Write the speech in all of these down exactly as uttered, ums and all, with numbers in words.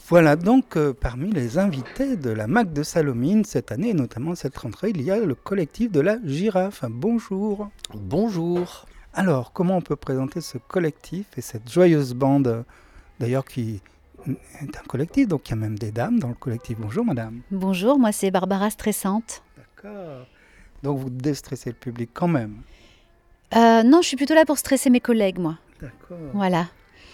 Voilà donc euh, parmi les invités de la M A C de Salomine cette année, et notamment cette rentrée, il y a le collectif de la Girafe. Bonjour. Bonjour. Alors, comment on peut présenter ce collectif et cette joyeuse bande, d'ailleurs qui est un collectif, donc il y a même des dames dans le collectif. Bonjour madame. Bonjour, moi c'est Barbara Stressante. D'accord. Donc vous déstressez le public quand même. Euh, non, je suis plutôt là pour stresser mes collègues, moi. D'accord. Voilà.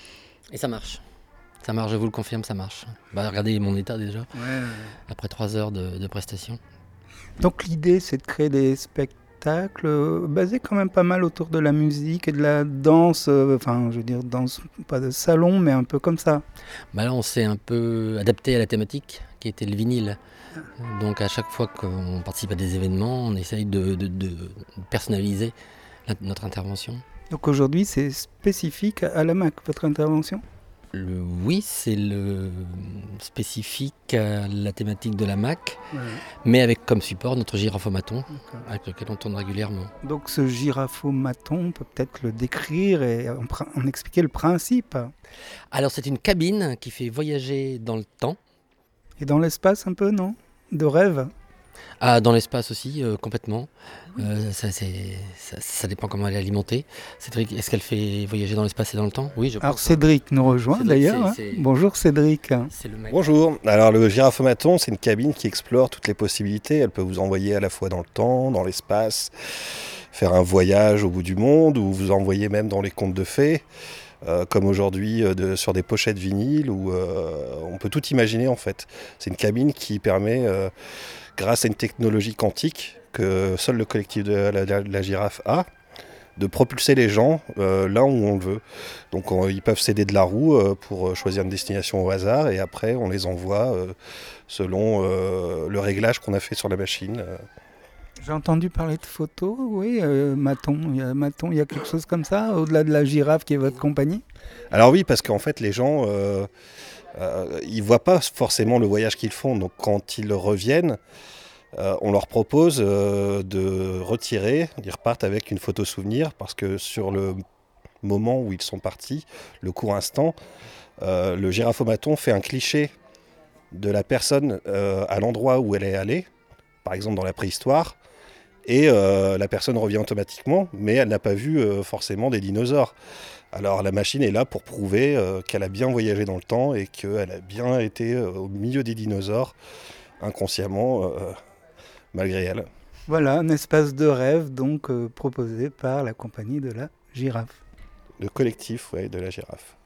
Et ça marche. Ça marche, je vous le confirme, ça marche. Bah, regardez mon état déjà, Ouais. après trois heures de, de prestation. Donc l'idée c'est de créer des spectacles euh, basés quand même pas mal autour de la musique et de la danse, euh, enfin je veux dire danse pas de salon mais un peu comme ça. Bah là, on s'est un peu adapté à la thématique qui était le vinyle. Donc à chaque fois qu'on participe à des événements, on essaye de, de- de personnaliser la- notre intervention. Donc aujourd'hui c'est spécifique à la M A C votre intervention. Le oui, c'est le spécifique à la thématique de la M A C, Ouais. mais avec comme support notre giraffomaton, D'accord. avec lequel on tourne régulièrement. Donc ce giraffomaton, on peut peut-être le décrire et en, pr- en expliquer le principe. Alors c'est une cabine qui fait voyager dans le temps. Et dans l'espace un peu, non? De rêve. Ah, dans l'espace aussi, euh, complètement. Euh, ça, c'est- ça, ça dépend comment elle est alimentée. Cédric, est-ce qu'elle fait voyager dans l'espace et dans le temps? Oui, je Alors pense. Cédric nous rejoint Cédric, d'ailleurs. hein. c'est- c'est- Bonjour Cédric. C'est le mec. Bonjour, alors le giraffomaton, c'est une cabine qui explore toutes les possibilités. Elle peut vous envoyer à la fois dans le temps, dans l'espace, faire un voyage au bout du monde, ou vous envoyer même dans les contes de fées, euh, comme aujourd'hui euh, de- sur des pochettes vinyles, où euh, on peut tout imaginer en fait. C'est une cabine qui permet, euh, grâce à une technologie quantique que seul le collectif de la, la- la girafe a, de propulser les gens euh, là où on le veut. Donc on- ils peuvent s'aider de la roue euh, pour euh, choisir une destination au hasard et après on les envoie euh, selon euh, le réglage qu'on a fait sur la machine. euh. J'ai entendu parler de photos, oui, euh, Maton. Il y a Maton, il y a quelque chose comme ça, au-delà de la girafe qui est votre compagnie. Alors oui, parce qu'en fait les gens, euh, euh, ils voient pas forcément le voyage qu'ils font. Donc quand ils reviennent, euh, on leur propose euh, de retirer, ils repartent avec une photo souvenir parce que sur le moment où ils sont partis, le court instant, euh, le giraffomaton fait un cliché de la personne euh, à l'endroit où elle est allée, par exemple dans la préhistoire, et euh, la personne revient automatiquement, mais elle n'a pas vu euh, forcément des dinosaures. Alors la machine est là pour prouver euh, qu'elle a bien voyagé dans le temps et qu'elle a bien été euh, au milieu des dinosaures, inconsciemment, euh, malgré elle. Voilà, un espace de rêve donc euh, proposé par la compagnie de la girafe. Le collectif ouais, de la girafe.